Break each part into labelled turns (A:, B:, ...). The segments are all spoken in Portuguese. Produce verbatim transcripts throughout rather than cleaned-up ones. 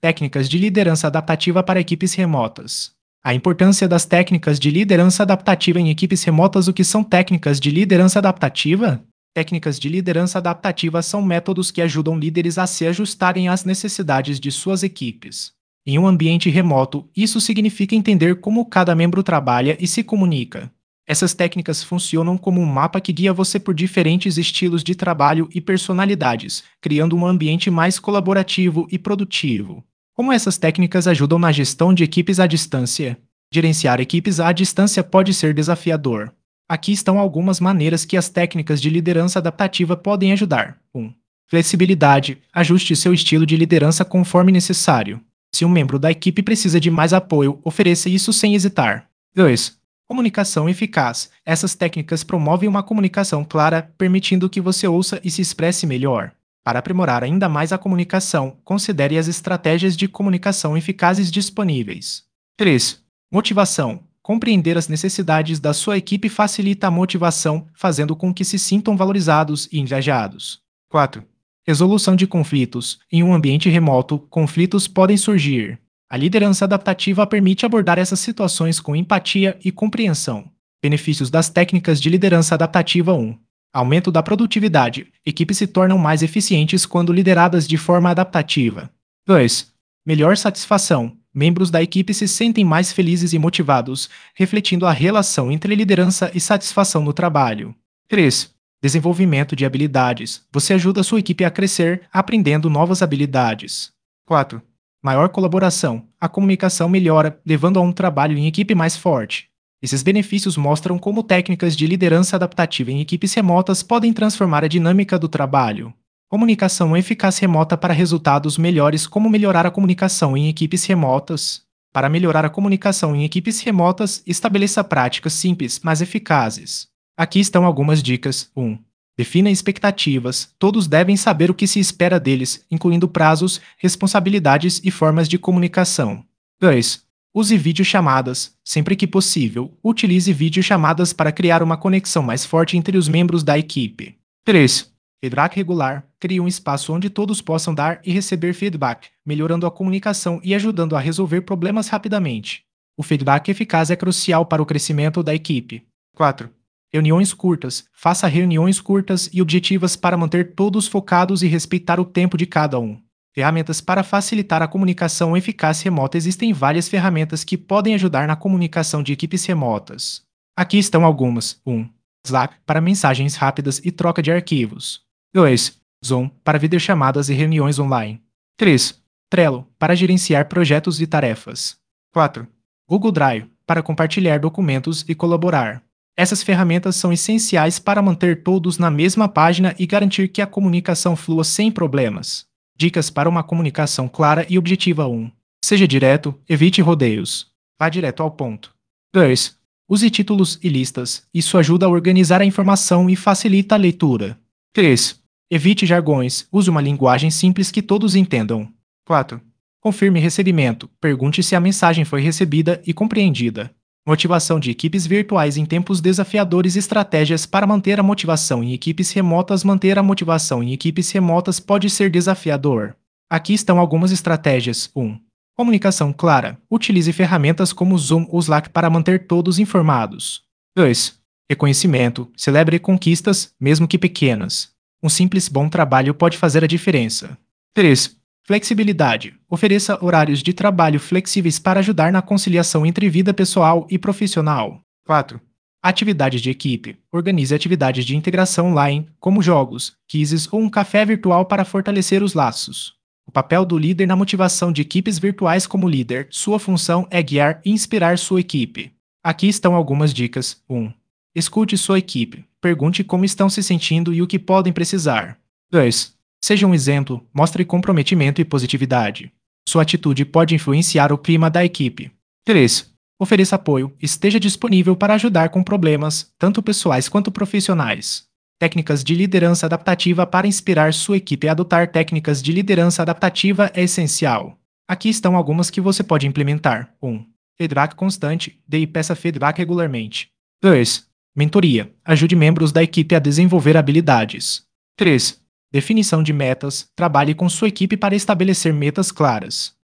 A: Técnicas de liderança adaptativa para equipes remotas. A importância das técnicas de liderança adaptativa em equipes remotas. O que são técnicas de liderança adaptativa? Técnicas de liderança adaptativa são métodos que ajudam líderes a se ajustarem às necessidades de suas equipes. Em um ambiente remoto, isso significa entender como cada membro trabalha e se comunica. Essas técnicas funcionam como um mapa que guia você por diferentes estilos de trabalho e personalidades, criando um ambiente mais colaborativo e produtivo. Como essas técnicas ajudam na gestão de equipes à distância? Gerenciar equipes à distância pode ser desafiador. Aqui estão algumas maneiras que as técnicas de liderança adaptativa podem ajudar. um. Flexibilidade. Ajuste seu estilo de liderança conforme necessário. Se um membro da equipe precisa de mais apoio, ofereça isso sem hesitar. dois. Comunicação eficaz. Essas técnicas promovem uma comunicação clara, permitindo que você ouça e se expresse melhor. Para aprimorar ainda mais a comunicação, considere as estratégias de comunicação eficazes disponíveis. três. Motivação. Compreender as necessidades da sua equipe facilita a motivação, fazendo com que se sintam valorizados e engajados. quatro. Resolução de conflitos. Em um ambiente remoto, conflitos podem surgir. A liderança adaptativa permite abordar essas situações com empatia e compreensão. Benefícios das técnicas de liderança adaptativa. um. Aumento da produtividade. Equipes se tornam mais eficientes quando lideradas de forma adaptativa. dois. Melhor satisfação. Membros da equipe se sentem mais felizes e motivados, refletindo a relação entre liderança e satisfação no trabalho. três. Desenvolvimento de habilidades. Você ajuda sua equipe a crescer, aprendendo novas habilidades. quatro. Maior colaboração. A comunicação melhora, levando a um trabalho em equipe mais forte. Esses benefícios mostram como técnicas de liderança adaptativa em equipes remotas podem transformar a dinâmica do trabalho. Comunicação eficaz remota para resultados melhores. Como melhorar a comunicação em equipes remotas? Para melhorar a comunicação em equipes remotas, estabeleça práticas simples, mas eficazes. Aqui estão algumas dicas. um. Defina expectativas. Todos devem saber o que se espera deles, incluindo prazos, responsabilidades e formas de comunicação. dois. Use videochamadas. Sempre que possível, utilize videochamadas para criar uma conexão mais forte entre os membros da equipe. três. Feedback regular. Crie um espaço onde todos possam dar e receber feedback, melhorando a comunicação e ajudando a resolver problemas rapidamente. O feedback eficaz é crucial para o crescimento da equipe. quatro. Reuniões curtas. Faça reuniões curtas e objetivas para manter todos focados e respeitar o tempo de cada um. Ferramentas para facilitar a comunicação eficaz remota. Existem várias ferramentas que podem ajudar na comunicação de equipes remotas. Aqui estão algumas. um. Slack, para mensagens rápidas e troca de arquivos. dois. Zoom, para videochamadas e reuniões online. três. Trello, para gerenciar projetos e tarefas. quatro. Google Drive, para compartilhar documentos e colaborar. Essas ferramentas são essenciais para manter todos na mesma página e garantir que a comunicação flua sem problemas. Dicas para uma comunicação clara e objetiva. um. Seja direto, evite rodeios. Vá direto ao ponto. dois. Use títulos e listas. Isso ajuda a organizar a informação e facilita a leitura. três. Evite jargões. Use uma linguagem simples que todos entendam. quatro. Confirme recebimento. Pergunte se a mensagem foi recebida e compreendida. Motivação de equipes virtuais em tempos desafiadores. Estratégias para manter a motivação em equipes remotas. Manter a motivação em equipes remotas pode ser desafiador. Aqui estão algumas estratégias. um. Comunicação clara. Utilize ferramentas como Zoom ou Slack para manter todos informados. dois. Reconhecimento. Celebre conquistas, mesmo que pequenas. Um simples bom trabalho pode fazer a diferença. três. Flexibilidade. Ofereça horários de trabalho flexíveis para ajudar na conciliação entre vida pessoal e profissional. quatro. Atividades de equipe. Organize atividades de integração online, como jogos, quizzes ou um café virtual para fortalecer os laços. O papel do líder na motivação de equipes virtuais. Como líder, sua função é guiar e inspirar sua equipe. Aqui estão algumas dicas. um. Escute sua equipe. Pergunte como estão se sentindo e o que podem precisar. dois. Seja um exemplo, mostre comprometimento e positividade. Sua atitude pode influenciar o clima da equipe. três. Ofereça apoio, esteja disponível para ajudar com problemas, tanto pessoais quanto profissionais. Técnicas de liderança adaptativa para inspirar sua equipe. Adotar técnicas de liderança adaptativa é essencial. Aqui estão algumas que você pode implementar. um. Feedback constante, dê e peça feedback regularmente. dois. Mentoria, ajude membros da equipe a desenvolver habilidades. três. Definição de metas, trabalhe com sua equipe para estabelecer metas claras.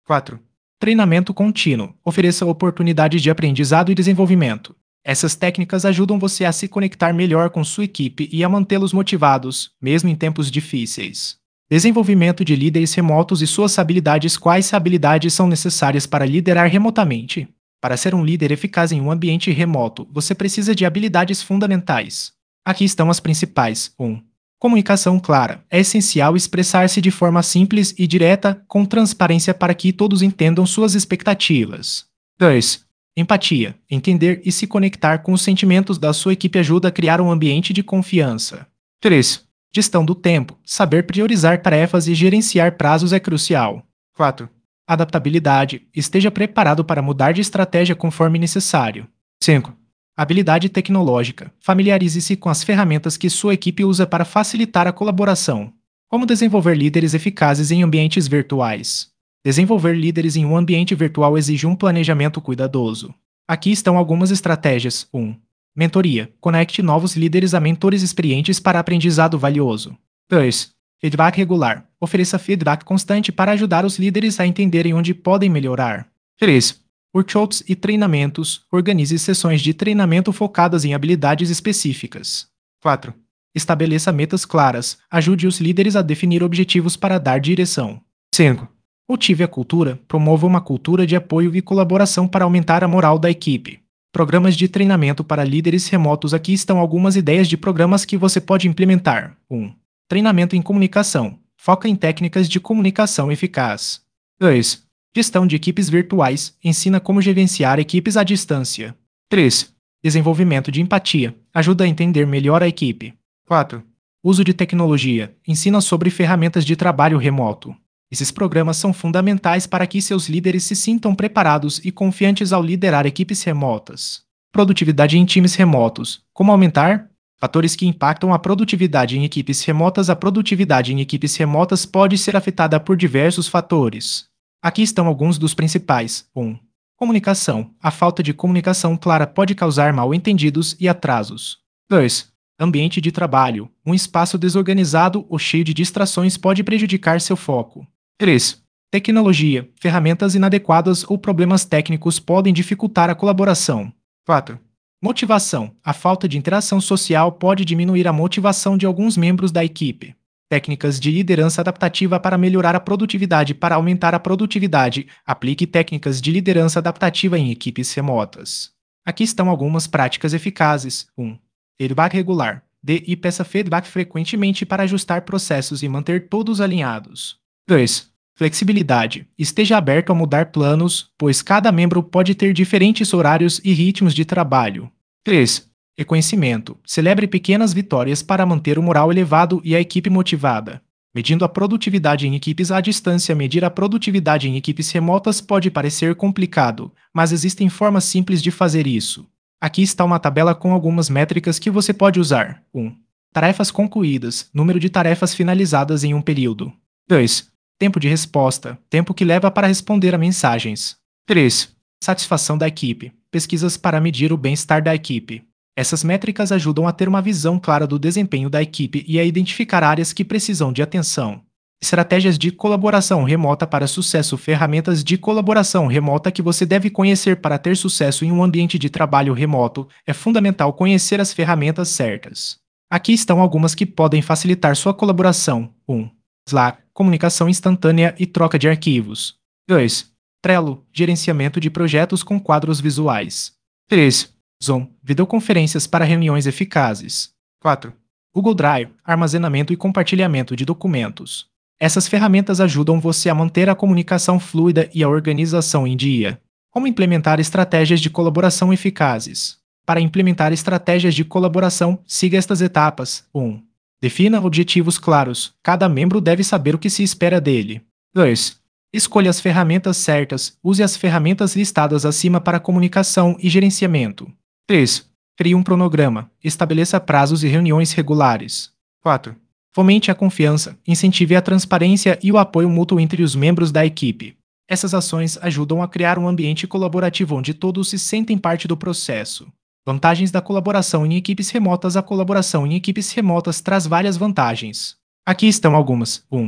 A: quatro. Treinamento contínuo. Ofereça oportunidades de aprendizado e desenvolvimento. Essas técnicas ajudam você a se conectar melhor com sua equipe e a mantê-los motivados, mesmo em tempos difíceis. Desenvolvimento de líderes remotos e suas habilidades. Quais habilidades são necessárias para liderar remotamente? Para ser um líder eficaz em um ambiente remoto, você precisa de habilidades fundamentais. Aqui estão as principais. um. Comunicação clara. É essencial expressar-se de forma simples e direta, com transparência para que todos entendam suas expectativas. dois. Empatia. Entender e se conectar com os sentimentos da sua equipe ajuda a criar um ambiente de confiança. três. Gestão do tempo. Saber priorizar tarefas e gerenciar prazos é crucial. quatro. Adaptabilidade. Esteja preparado para mudar de estratégia conforme necessário. cinco. Habilidade tecnológica. Familiarize-se com as ferramentas que sua equipe usa para facilitar a colaboração. Como desenvolver líderes eficazes em ambientes virtuais? Desenvolver líderes em um ambiente virtual exige um planejamento cuidadoso. Aqui estão algumas estratégias. um. Mentoria. Conecte novos líderes a mentores experientes para aprendizado valioso. dois. Feedback regular. Ofereça feedback constante para ajudar os líderes a entenderem onde podem melhorar. três. Workshops e treinamentos. Organize sessões de treinamento focadas em habilidades específicas. quatro. Estabeleça metas claras. Ajude os líderes a definir objetivos para dar direção. cinco. Cultive a cultura. Promova uma cultura de apoio e colaboração para aumentar a moral da equipe. Programas de treinamento para líderes remotos. Aqui estão algumas ideias de programas que você pode implementar. um. Treinamento em comunicação. Foca em técnicas de comunicação eficaz. dois. Gestão de equipes virtuais. Ensina como gerenciar equipes à distância. três. Desenvolvimento de empatia. Ajuda a entender melhor a equipe. quatro. Uso de tecnologia. Ensina sobre ferramentas de trabalho remoto. Esses programas são fundamentais para que seus líderes se sintam preparados e confiantes ao liderar equipes remotas. Produtividade em times remotos. Como aumentar? Fatores que impactam a produtividade em equipes remotas. A produtividade em equipes remotas pode ser afetada por diversos fatores. Aqui estão alguns dos principais. um. Comunicação. A falta de comunicação clara pode causar mal-entendidos e atrasos. dois. Ambiente de trabalho. Um espaço desorganizado ou cheio de distrações pode prejudicar seu foco. três. Tecnologia. Ferramentas inadequadas ou problemas técnicos podem dificultar a colaboração. quatro. Motivação. A falta de interação social pode diminuir a motivação de alguns membros da equipe. Técnicas de liderança adaptativa para melhorar a produtividade. Para aumentar a produtividade, aplique técnicas de liderança adaptativa em equipes remotas. Aqui estão algumas práticas eficazes. um. Feedback regular. Dê e peça feedback frequentemente para ajustar processos e manter todos alinhados. dois. Flexibilidade. Esteja aberto a mudar planos, pois cada membro pode ter diferentes horários e ritmos de trabalho. três. Reconhecimento. Celebre pequenas vitórias para manter o moral elevado e a equipe motivada. Medindo a produtividade em equipes à distância. Medir a produtividade em equipes remotas pode parecer complicado, mas existem formas simples de fazer isso. Aqui está uma tabela com algumas métricas que você pode usar. um. Tarefas concluídas. Número de tarefas finalizadas em um período. dois. Tempo de resposta. Tempo que leva para responder a mensagens. três. Satisfação da equipe. Pesquisas para medir o bem-estar da equipe. Essas métricas ajudam a ter uma visão clara do desempenho da equipe e a identificar áreas que precisam de atenção. Estratégias de colaboração remota para sucesso. Ferramentas de colaboração remota que você deve conhecer para ter sucesso em um ambiente de trabalho remoto. É fundamental conhecer as ferramentas certas. Aqui estão algumas que podem facilitar sua colaboração. um. Slack, comunicação instantânea e troca de arquivos. dois. Trello, gerenciamento de projetos com quadros visuais. três. Zoom, videoconferências para reuniões eficazes. quatro. Google Drive, armazenamento e compartilhamento de documentos. Essas ferramentas ajudam você a manter a comunicação fluida e a organização em dia. Como implementar estratégias de colaboração eficazes? Para implementar estratégias de colaboração, siga estas etapas. um. Defina objetivos claros. Cada membro deve saber o que se espera dele. dois. Escolha as ferramentas certas. Use as ferramentas listadas acima para comunicação e gerenciamento. três. Crie um cronograma. Estabeleça prazos e reuniões regulares. quatro. Fomente a confiança. Incentive a transparência e o apoio mútuo entre os membros da equipe. Essas ações ajudam a criar um ambiente colaborativo onde todos se sentem parte do processo. Vantagens da colaboração em equipes remotas. A colaboração em equipes remotas traz várias vantagens. Aqui estão algumas. um.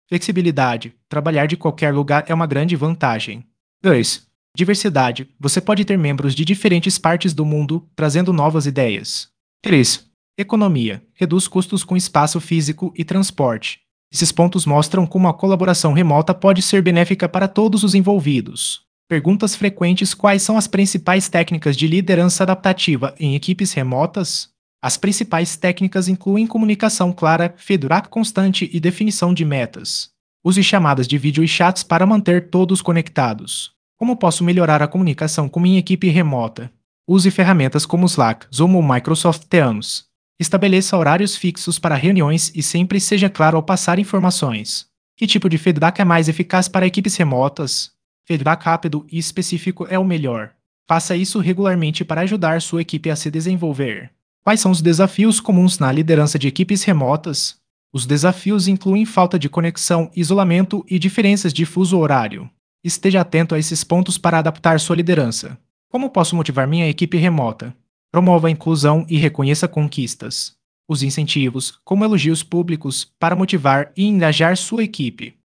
A: Flexibilidade. Trabalhar de qualquer lugar é uma grande vantagem. dois. Diversidade. Você pode ter membros de diferentes partes do mundo, trazendo novas ideias. três. Economia. Reduz custos com espaço físico e transporte. Esses pontos mostram como a colaboração remota pode ser benéfica para todos os envolvidos. Perguntas frequentes: quais são as principais técnicas de liderança adaptativa em equipes remotas? As principais técnicas incluem comunicação clara, feedback constante e definição de metas. Use chamadas de vídeo e chats para manter todos conectados. Como posso melhorar a comunicação com minha equipe remota? Use ferramentas como Slack, Zoom ou Microsoft Teams. Estabeleça horários fixos para reuniões e sempre seja claro ao passar informações. Que tipo de feedback é mais eficaz para equipes remotas? Feedback rápido e específico é o melhor. Faça isso regularmente para ajudar sua equipe a se desenvolver. Quais são os desafios comuns na liderança de equipes remotas? Os desafios incluem falta de conexão, isolamento e diferenças de fuso horário. Esteja atento a esses pontos para adaptar sua liderança. Como posso motivar minha equipe remota? Promova a inclusão e reconheça conquistas. Use incentivos, como elogios públicos, para motivar e engajar sua equipe.